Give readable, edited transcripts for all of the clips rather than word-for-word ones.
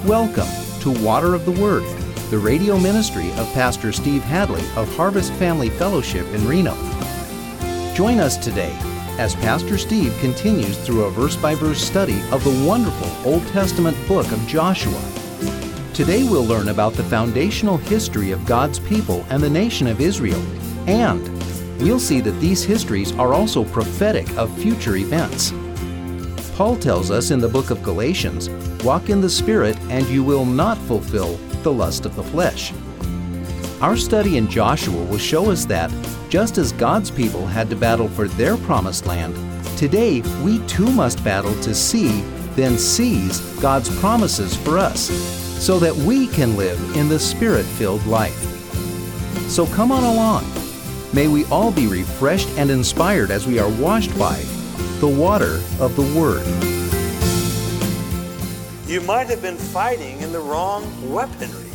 Welcome to Water of the Word, the radio ministry of Pastor Steve Hadley of Harvest Family Fellowship in Reno. Join us today as Pastor Steve continues through a verse-by-verse study of the wonderful Old Testament book of Joshua. Today we'll learn about the foundational history of God's people and the nation of Israel, and we'll see that these histories are also prophetic of future events. Paul tells us in the book of Galatians, "Walk in the Spirit, and you will not fulfill the lust of the flesh." Our study in Joshua will show us that, just as God's people had to battle for their promised land, today we too must battle to see, then seize God's promises for us, so that we can live in the Spirit-filled life. So come on along. May we all be refreshed and inspired as we are washed by the water of the Word. You might have been fighting in the wrong weaponry.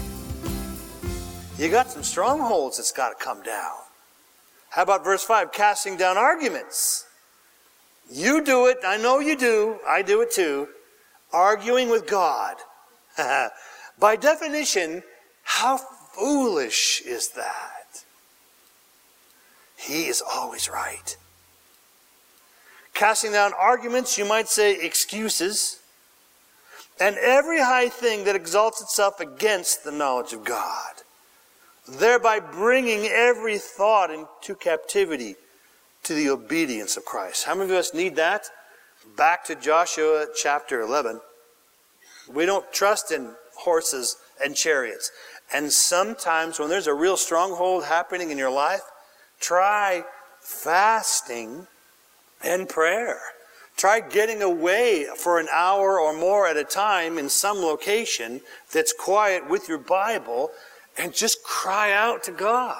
You got some strongholds that's got to come down. How about verse 5, casting down arguments? You do it, I know you do, I do it too. Arguing with God. By definition, how foolish is that? He is always right. Casting down arguments, you might say excuses, and every high thing that exalts itself against the knowledge of God, thereby bringing every thought into captivity to the obedience of Christ. How many of us need that? Back to Joshua chapter 11. We don't trust in horses and chariots. And sometimes when there's a real stronghold happening in your life, try fasting and prayer. Try getting away for an hour or more at a time in some location that's quiet with your Bible and just cry out to God.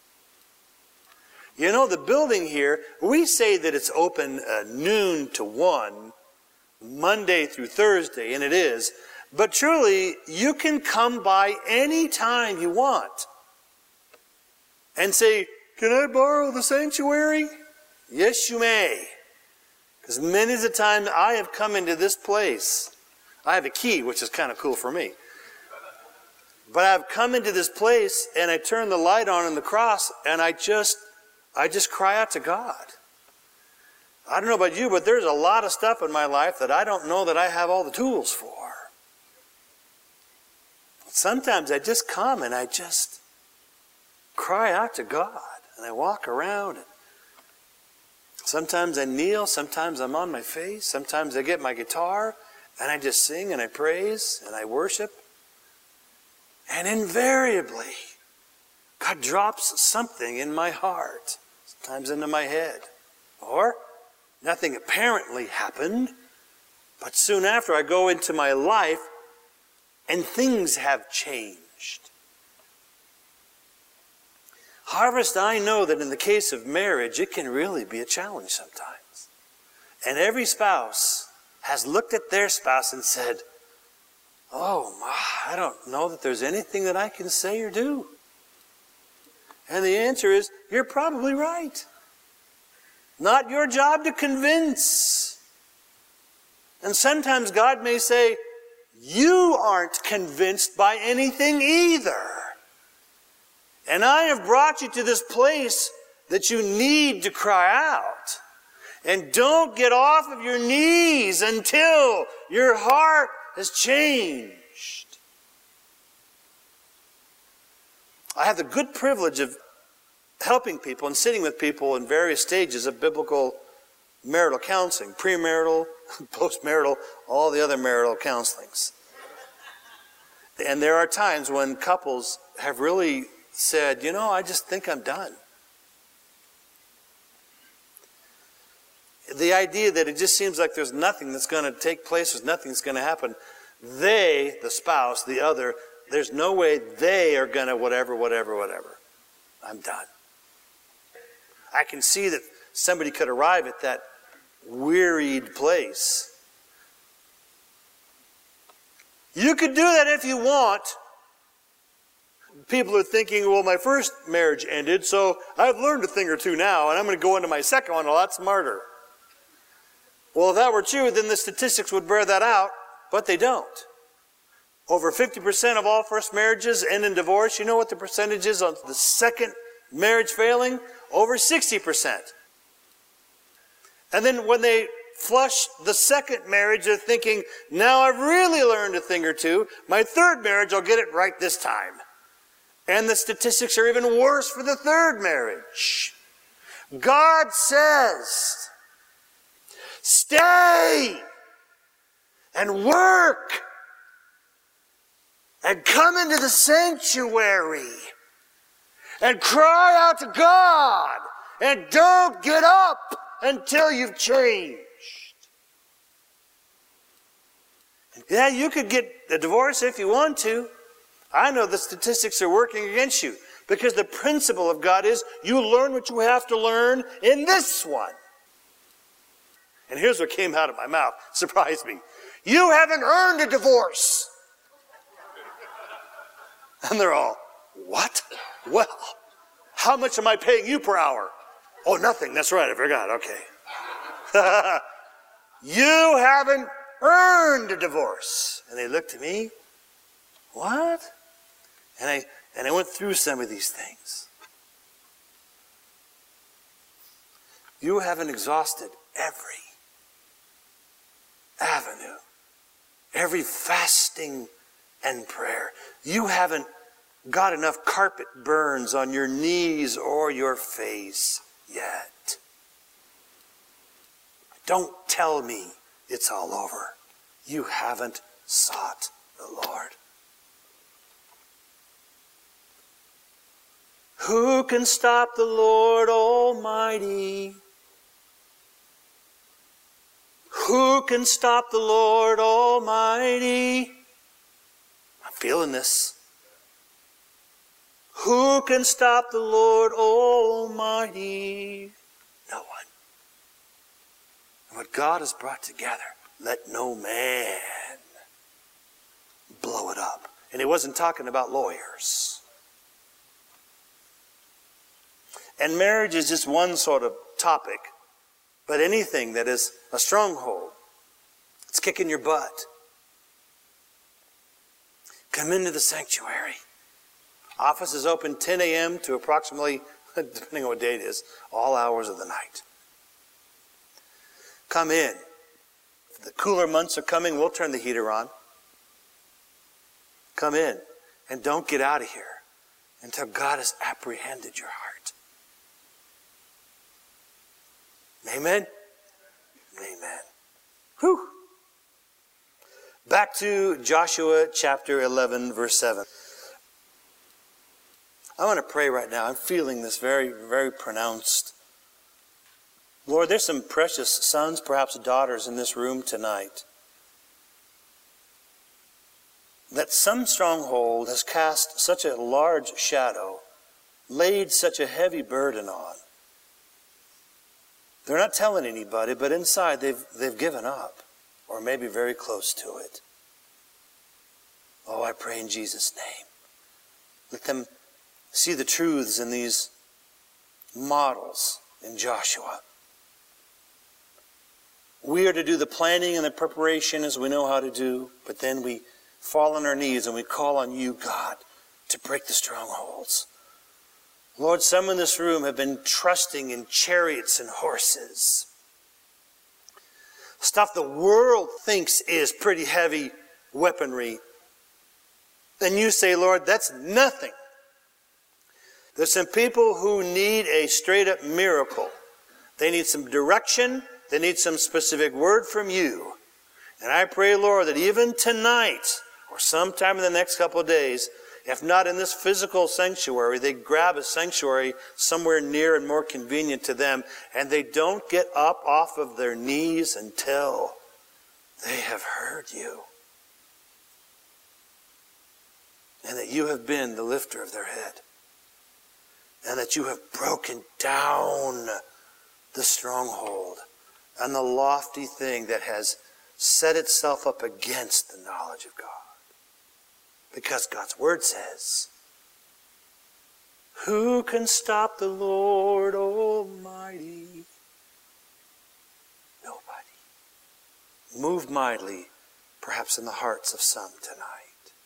You know, the building here, we say that it's open noon to 1, Monday through Thursday, and it is. But truly, you can come by any time you want and say, "Can I borrow the sanctuary?" Yes, you may. Because many of the times I have come into this place. I have a key, which is kind of cool for me. But I've come into this place and I turn the light on in the cross and I just cry out to God. I don't know about you, but there's a lot of stuff in my life that I don't know that I have all the tools for. Sometimes I just come and I just cry out to God. And I walk around. And sometimes I kneel. Sometimes I'm on my face. Sometimes I get my guitar and I just sing and I praise and I worship. And invariably, God drops something in my heart. Sometimes into my head. Or nothing apparently happened. But soon after I go into my life and things have changed. Harvest, I know that in the case of marriage, it can really be a challenge sometimes. And every spouse has looked at their spouse and said, "Oh, I don't know that there's anything that I can say or do." And the answer is, you're probably right. Not your job to convince. And sometimes God may say, "You aren't convinced by anything either. And I have brought you to this place that you need to cry out. And don't get off of your knees until your heart has changed." I have the good privilege of helping people and sitting with people in various stages of biblical marital counseling, premarital, postmarital, all the other marital counselings. And there are times when couples have really said, "You know, I just think I'm done." The idea that it just seems like there's nothing that's going to take place, there's nothing that's going to happen. They, the spouse, the other, there's no way they are going to whatever. I'm done. I can see that somebody could arrive at that wearied place. You could do that if you want. People are thinking, "Well, my first marriage ended, so I've learned a thing or two now, and I'm going to go into my second one a lot smarter." Well, if that were true, then the statistics would bear that out, but they don't. Over 50% of all first marriages end in divorce. You know what the percentage is on the second marriage failing? Over 60%. And then when they flush the second marriage, they're thinking, now I've really learned a thing or two. My third marriage, I'll get it right this time. And the statistics are even worse for the third marriage. God says, stay and work and come into the sanctuary and cry out to God and don't get up until you've changed. Yeah, you could get a divorce if you want to. I know the statistics are working against you because the principle of God is you learn what you have to learn in this one. And here's what came out of my mouth. Surprised me. You haven't earned a divorce. And they're all, what? Well, how much am I paying you per hour? Oh, nothing. That's right. I forgot. Okay. You haven't earned a divorce. And they looked at me. What? And I went through some of these things. You haven't exhausted every avenue, every fasting and prayer. You haven't got enough carpet burns on your knees or your face yet. Don't tell me it's all over. You haven't sought the Lord. Who can stop the Lord Almighty? Who can stop the Lord Almighty? I'm feeling this. Who can stop the Lord Almighty? No one. And what God has brought together, let no man blow it up. And he wasn't talking about lawyers. And marriage is just one sort of topic. But anything that is a stronghold, it's kicking your butt. Come into the sanctuary. Office is open 10 a.m. to approximately, depending on what day it is, all hours of the night. Come in. If the cooler months are coming, we'll turn the heater on. Come in. And don't get out of here until God has apprehended your heart. Amen? Amen. Whew. Back to Joshua chapter 11, verse 7. I want to pray right now. I'm feeling this very, very pronounced. Lord, there's some precious sons, perhaps daughters in this room tonight, that some stronghold has cast such a large shadow, laid such a heavy burden on. They're not telling anybody, but inside they've given up, or maybe very close to it. Oh, I pray in Jesus' name. Let them see the truths in these models in Joshua. We are to do the planning and the preparation as we know how to do, but then we fall on our knees and we call on you, God, to break the strongholds. Lord, some in this room have been trusting in chariots and horses. Stuff the world thinks is pretty heavy weaponry. And you say, Lord, that's nothing. There's some people who need a straight-up miracle. They need some direction. They need some specific word from you. And I pray, Lord, that even tonight or sometime in the next couple of days, if not in this physical sanctuary, they grab a sanctuary somewhere near and more convenient to them, and they don't get up off of their knees until they have heard you. And that you have been the lifter of their head. And that you have broken down the stronghold and the lofty thing that has set itself up against the knowledge of God. Because God's word says, who can stop the Lord Almighty? Nobody. Move mightily, perhaps in the hearts of some tonight.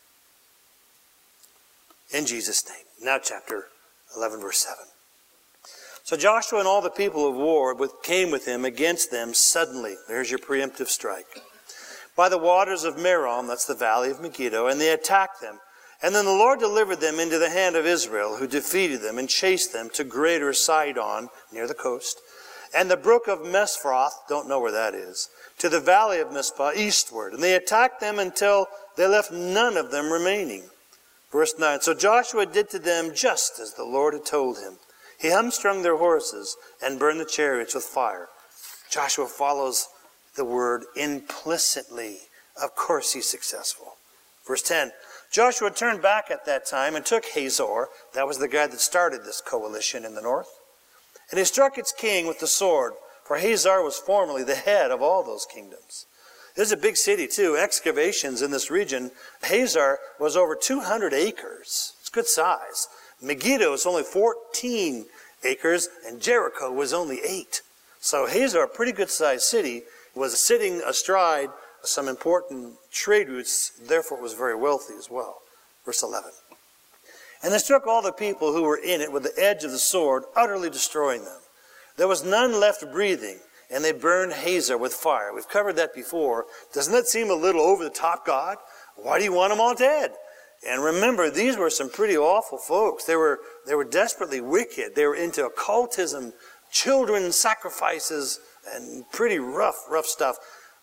in Jesus' name. Now chapter 11, verse 7. So Joshua and all the people of war came with him against them suddenly. There's your preemptive strike. By the waters of Merom, that's the valley of Megiddo, and they attacked them. And then the Lord delivered them into the hand of Israel, who defeated them and chased them to Greater Sidon, near the coast, and the brook of Mesphroth, don't know where that is, to the valley of Mizpah, eastward. And they attacked them until they left none of them remaining. Verse 9, so Joshua did to them just as the Lord had told him. He hamstrung their horses and burned the chariots with fire. Joshua follows the word implicitly. Of course he's successful. Verse 10, Joshua turned back at that time and took Hazor. That was the guy that started this coalition in the north. And he struck its king with the sword, for Hazor was formerly the head of all those kingdoms. This is a big city too. Excavations in this region. Hazor was over 200 acres. It's good size. Megiddo is only 14 acres, and Jericho was only 8. So Hazor, a pretty good sized city, was sitting astride some important trade routes, therefore it was very wealthy as well. Verse 11. And they struck all the people who were in it with the edge of the sword, utterly destroying them. There was none left breathing, and they burned Hazor with fire. We've covered that before. Doesn't that seem a little over the top, God? Why do you want them all dead? And remember, these were some pretty awful folks. They were desperately wicked. They were into occultism, children's sacrifices, and pretty rough stuff.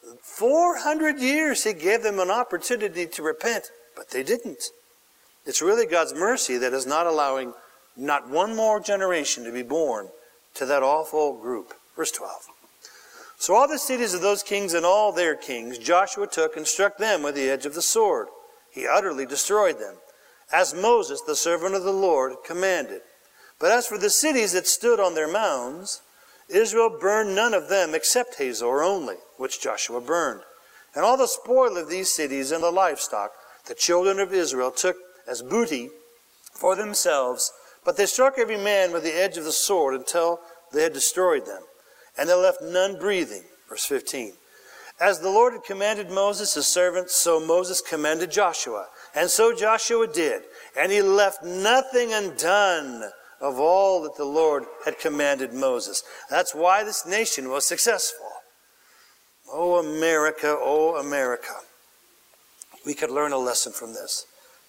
400 years he gave them an opportunity to repent, but they didn't. It's really God's mercy that is not allowing not one more generation to be born to that awful group. Verse 12. So all the cities of those kings and all their kings Joshua took and struck them with the edge of the sword. He utterly destroyed them, as Moses, the servant of the Lord, commanded. But as for the cities that stood on their mounds, Israel burned none of them except Hazor only, which Joshua burned. And all the spoil of these cities and the livestock the children of Israel took as booty for themselves, but they struck every man with the edge of the sword until they had destroyed them, and they left none breathing. Verse 15. As the Lord had commanded Moses his servant, so Moses commanded Joshua. And so Joshua did, and he left nothing undone of all that the Lord had commanded Moses. That's why this nation was successful. Oh, America, oh, America. We could learn a lesson from this.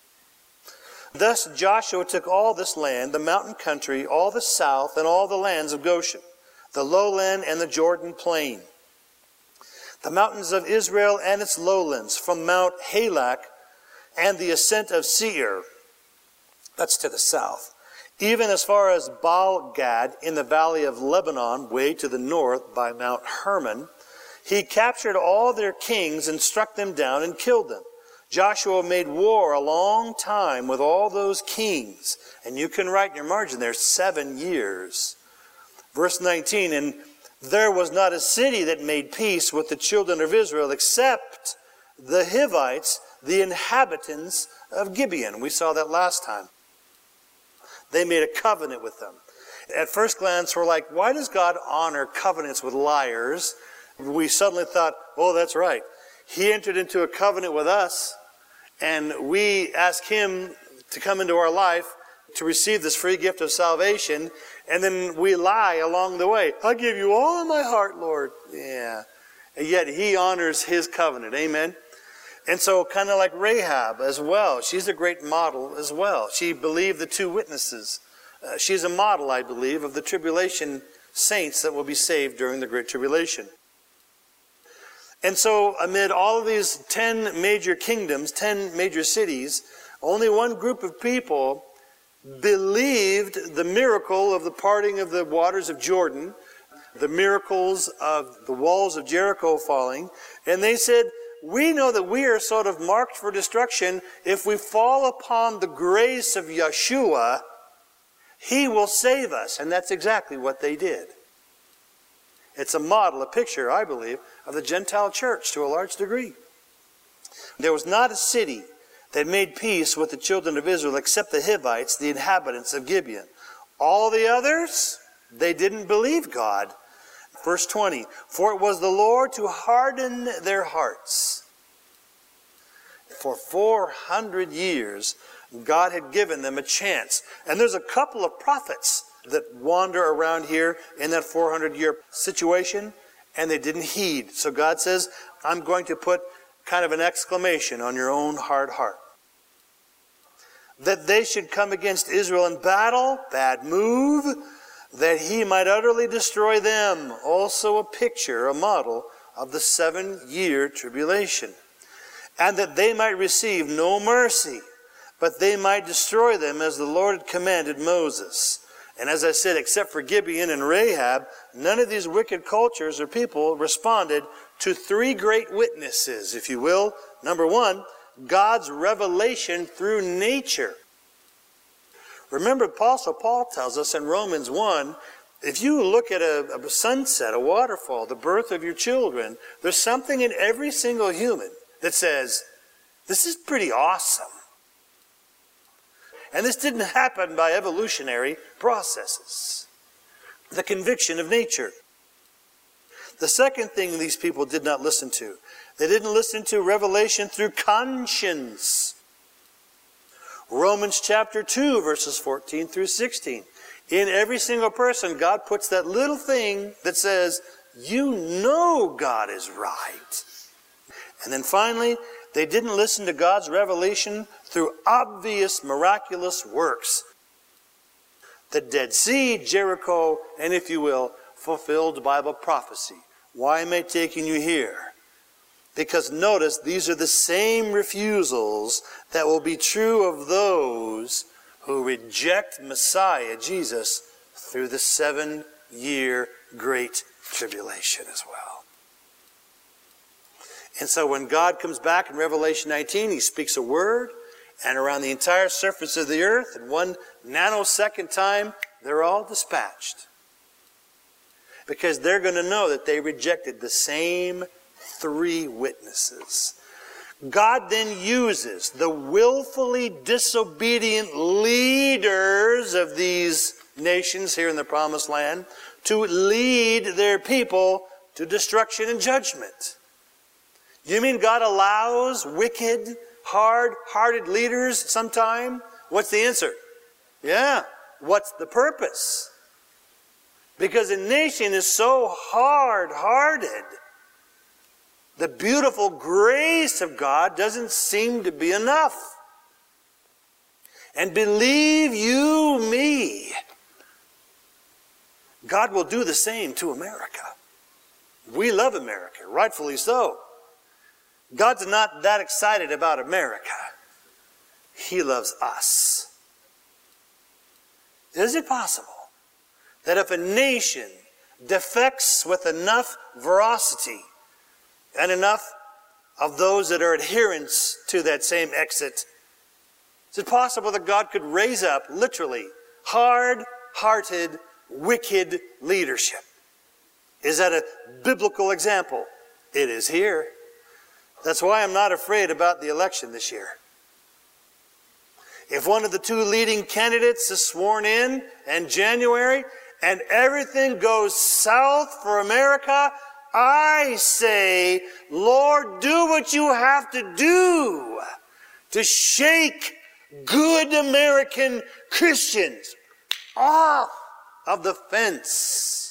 Thus Joshua took all this land, the mountain country, all the south, and all the lands of Goshen, the lowland and the Jordan plain, the mountains of Israel and its lowlands, from Mount Halak and the ascent of Seir, that's to the south, even as far as Baal-Gad in the valley of Lebanon, way to the north by Mount Hermon. He captured all their kings and struck them down and killed them. Joshua made war a long time with all those kings. And you can write in your margin there, 7 years. Verse 19, and there was not a city that made peace with the children of Israel except the Hivites, the inhabitants of Gibeon. We saw that last time. They made a covenant with them. At first glance, we're like, why does God honor covenants with liars? We suddenly thought, oh, that's right. He entered into a covenant with us, and we ask him to come into our life to receive this free gift of salvation, and then we lie along the way. I'll give you all my heart, Lord. Yeah. And yet he honors his covenant. Amen. And so kind of like Rahab as well. She's a great model as well. She believed the 2 witnesses. She's a model, I believe, of the tribulation saints that will be saved during the Great Tribulation. And so amid all of these 10 major kingdoms, 10 major cities, only one group of people believed the miracle of the parting of the waters of Jordan, the miracles of the walls of Jericho falling, and they said, we know that we are sort of marked for destruction. If we fall upon the grace of Yeshua, he will save us. And that's exactly what they did. It's a model, a picture, I believe, of the Gentile church to a large degree. There was not a city that made peace with the children of Israel except the Hivites, the inhabitants of Gibeon. All the others, they didn't believe God. Verse 20, for it was the Lord to harden their hearts. For 400 years, God had given them a chance. And there's a couple of prophets that wander around here in that 400-year situation, and they didn't heed. So God says, I'm going to put kind of an exclamation on your own hard heart. That they should come against Israel in battle, bad move, that he might utterly destroy them. Also a picture, a model of the 7-year tribulation. And that they might receive no mercy, but they might destroy them as the Lord had commanded Moses. And as I said, except for Gibeon and Rahab, none of these wicked cultures or people responded to 3 great witnesses, if you will. Number 1, God's revelation through nature. Remember, Apostle Paul tells us in Romans 1, if you look at a sunset, a waterfall, the birth of your children, there's something in every single human that says, this is pretty awesome. And this didn't happen by evolutionary processes. The conviction of nature. The second thing these people did not listen to, they didn't listen to revelation through conscience. Romans chapter 2, verses 14 through 16. In every single person, God puts that little thing that says, you know God is right. And then finally, they didn't listen to God's revelation through obvious miraculous works. The Dead Sea, Jericho, and if you will, fulfilled Bible prophecy. Why am I taking you here? Because notice, these are the same refusals that will be true of those who reject Messiah, Jesus, through the 7-year Great Tribulation as well. And so when God comes back in Revelation 19, he speaks a word, and around the entire surface of the earth, in 1 nanosecond time, they're all dispatched. Because they're going to know that they rejected the same 3 witnesses. God then uses the willfully disobedient leaders of these nations here in the Promised Land to lead their people to destruction and judgment. You mean God allows wicked, hard-hearted leaders sometime? What's the answer? Yeah. What's the purpose? Because a nation is so hard-hearted, the beautiful grace of God doesn't seem to be enough. And believe you me, God will do the same to America. We love America, rightfully so. God's not that excited about America. He loves us. Is it possible that if a nation defects with enough veracity and enough of those that are adherents to that same exit, is it possible that God could raise up, literally, hard-hearted, wicked leadership? Is that a biblical example? It is here. That's why I'm not afraid about the election this year. If one of the 2 leading candidates is sworn in January and everything goes south for America, I say, Lord, do what you have to do to shake good American Christians off of the fence.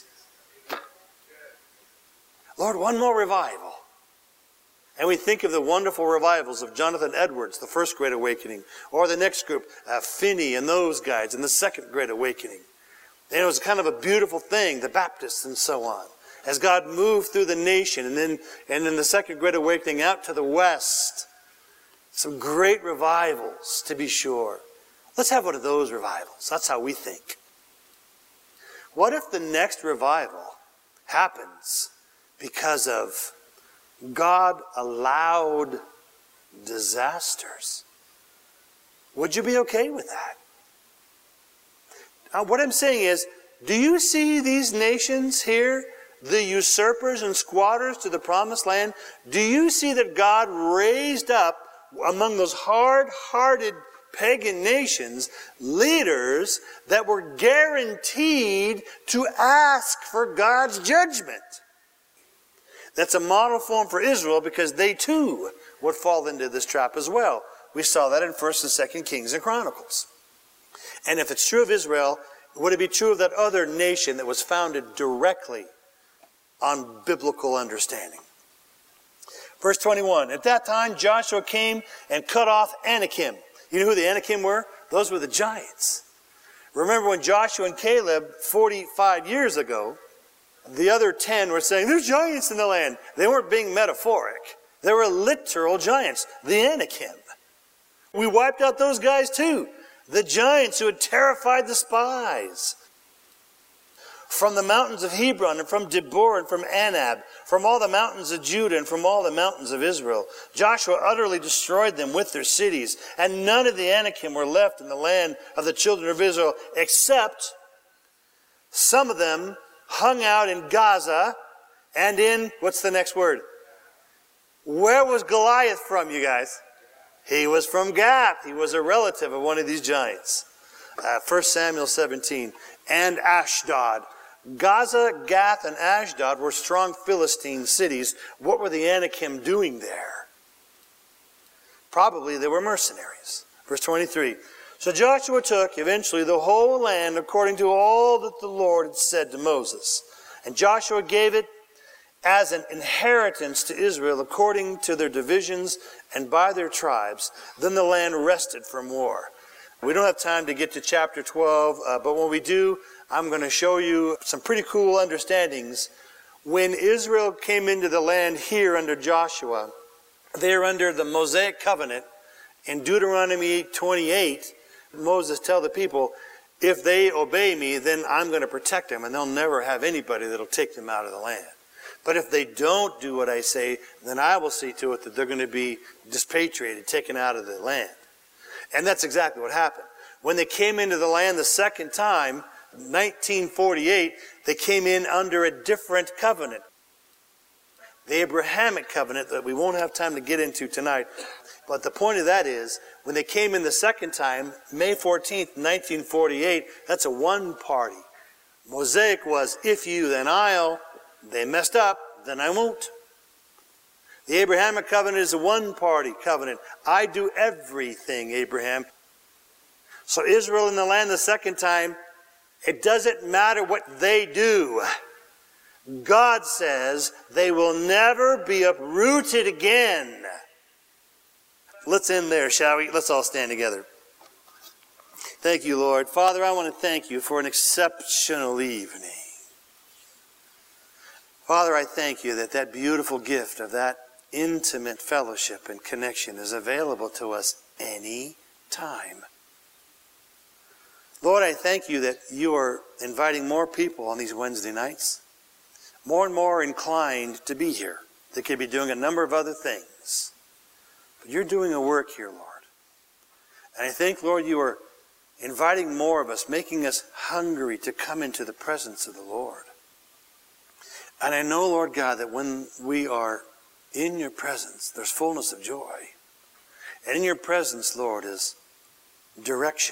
Lord, one more revival. And we think of the wonderful revivals of Jonathan Edwards, the First Great Awakening, or the next group, Finney and those guys in the Second Great Awakening. And it was kind of a beautiful thing, the Baptists and so on, as God moved through the nation, and then the Second Great Awakening out to the West. Some great revivals, to be sure. Let's have one of those revivals. That's how we think. What if the next revival happens because of God allowed disasters? Would you be okay with that? What I'm saying is, do you see these nations here, the usurpers and squatters to the Promised Land? Do you see that God raised up among those hard-hearted pagan nations leaders that were guaranteed to ask for God's judgment? That's a model form for Israel, because they too would fall into this trap as well. We saw that in 1st and 2nd Kings and Chronicles. And if it's true of Israel, would it be true of that other nation that was founded directly on biblical understanding? Verse 21, at that time Joshua came and cut off Anakim. You know who the Anakim were? Those were the giants. Remember when Joshua and Caleb, 45 years ago, the other 10 were saying, there's giants in the land. They weren't being metaphoric. They were literal giants, the Anakim. We wiped out those guys too. The giants who had terrified the spies. From the mountains of Hebron and from Debor and from Anab, from all the mountains of Judah and from all the mountains of Israel. Joshua utterly destroyed them with their cities, and none of the Anakim were left in the land of the children of Israel, except some of them hung out in Gaza and in, what's the next word? Where was Goliath from, you guys? He was from Gath. He was a relative of one of these giants. 1 Samuel 17. And Ashdod. Gaza, Gath, and Ashdod were strong Philistine cities. What were the Anakim doing there? Probably they were mercenaries. Verse 23. So Joshua took eventually the whole land according to all that the Lord had said to Moses. And Joshua gave it as an inheritance to Israel according to their divisions and by their tribes. Then the land rested from war. We don't have time to get to chapter 12, but when we do, I'm going to show you some pretty cool understandings. When Israel came into the land here under Joshua, they're under the Mosaic covenant. In Deuteronomy 28, Moses tells the people, if they obey me, then I'm going to protect them, and they'll never have anybody that'll take them out of the land. But if they don't do what I say, then I will see to it that they're going to be dispatriated, taken out of the land. And that's exactly what happened. When they came into the land the second time, 1948, they came in under a different covenant. The Abrahamic covenant that we won't have time to get into tonight. But the point of that is, when they came in the second time, May 14th, 1948, that's a one party. Mosaic was, if you, then I'll. They messed up, then I won't. The Abrahamic covenant is a one-party covenant. I do everything, Abraham. So Israel in the land the second time, it doesn't matter what they do. God says they will never be uprooted again. Let's end there, shall we? Let's all stand together. Thank you, Lord. Father, I want to thank you for an exceptional evening. Father, I thank you that that beautiful gift of that intimate fellowship and connection is available to us any time. Lord, I thank you that you are inviting more people on these Wednesday nights, more and more inclined to be here. They could be doing a number of other things. But you're doing a work here, Lord. And I think, Lord, you are inviting more of us, making us hungry to come into the presence of the Lord. And I know, Lord God, that when we are in your presence, there's fullness of joy. And in your presence, Lord, is direction.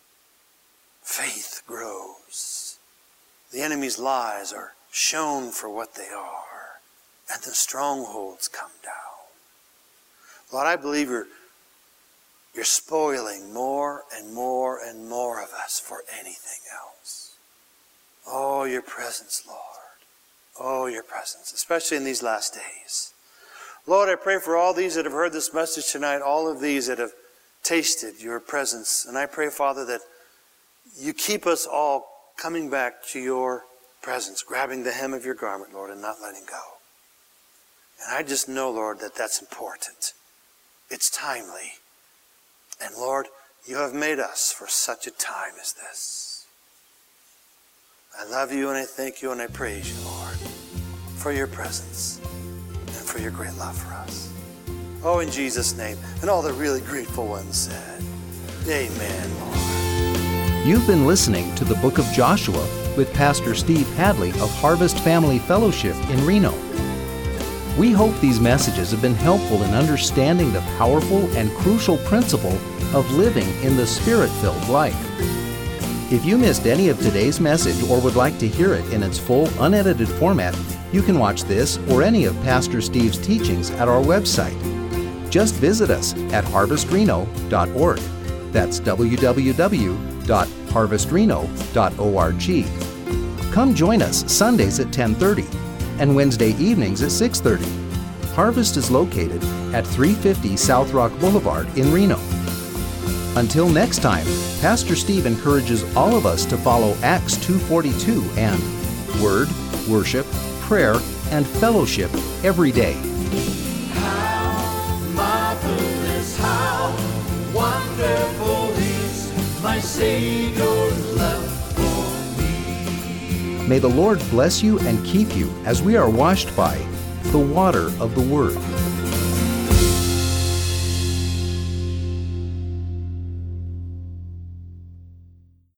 Faith grows. The enemy's lies are shown for what they are. And the strongholds come down. Lord, I believe you're spoiling more and more and more of us for anything else. Oh, your presence, Lord. Oh, your presence, especially in these last days. Lord, I pray for all these that have heard this message tonight, all of these that have tasted your presence. And I pray, Father, that you keep us all coming back to your presence, grabbing the hem of your garment, Lord, and not letting go. And I just know, Lord, that that's important. It's timely. And Lord, you have made us for such a time as this. I love you and I thank you and I praise you, Lord, for your presence and for your great love for us. Oh, in Jesus' name. And all the really grateful ones said, amen, Lord. You've been listening to the Book of Joshua with Pastor Steve Hadley of Harvest Family Fellowship in Reno. We hope these messages have been helpful in understanding the powerful and crucial principle of living in the Spirit-filled life. If you missed any of today's message or would like to hear it in its full, unedited format, you can watch this or any of Pastor Steve's teachings at our website. Just visit us at harvestreno.org. That's www.harvestreno.org. Come join us Sundays at 10:30 and Wednesday evenings at 6:30. Harvest is located at 350 South Rock Boulevard in Reno. Until next time, Pastor Steve encourages all of us to follow Acts 2:42 and Word, Worship, Prayer, and Fellowship every day. How marvelous, how wonderful is my Savior's love for me. May the Lord bless you and keep you as we are washed by the water of the Word.